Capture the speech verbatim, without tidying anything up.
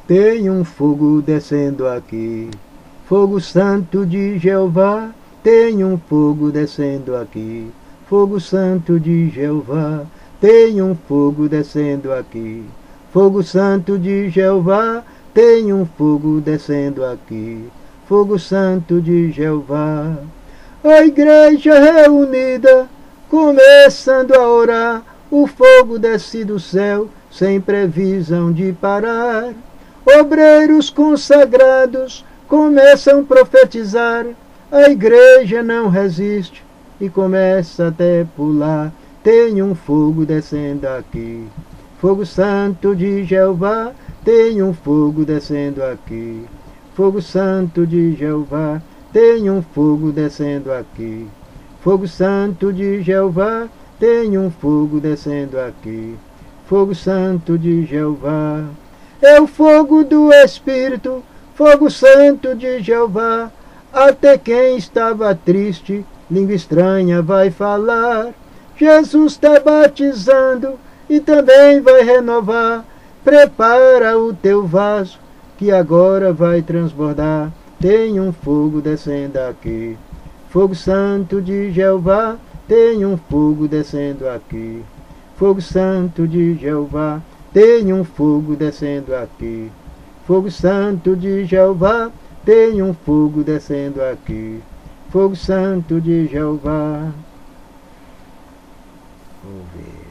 tem um fogo descendo aqui. Fogo santo de Jeová, tem um fogo descendo aqui. Fogo santo de Jeová, tem um fogo descendo aqui. Fogo santo de Jeová, tem um fogo descendo aqui. Fogo santo de Jeová. A igreja reunida, começando a orar, o fogo desce do céu, sem previsão de parar. Obreiros consagrados começam a profetizar, a igreja não resiste e começa até pular. Tem um fogo descendo aqui. Fogo santo de Jeová, tem um fogo descendo aqui. Fogo santo de Jeová, tem um fogo descendo aqui. Fogo santo de Jeová, tem um fogo descendo aqui. Fogo santo de Jeová, é o fogo do Espírito, fogo santo de Jeová. Até quem estava triste, língua estranha vai falar. Jesus está batizando e também vai renovar. Prepara o teu vaso, que agora vai transbordar. Tem um fogo descendo aqui. Fogo santo de Jeová, tem um fogo descendo aqui. Fogo santo de Jeová, tem um fogo descendo aqui. Fogo santo de Jeová, tem um fogo descendo aqui. Fogo santo de Jeová. Vamos ver.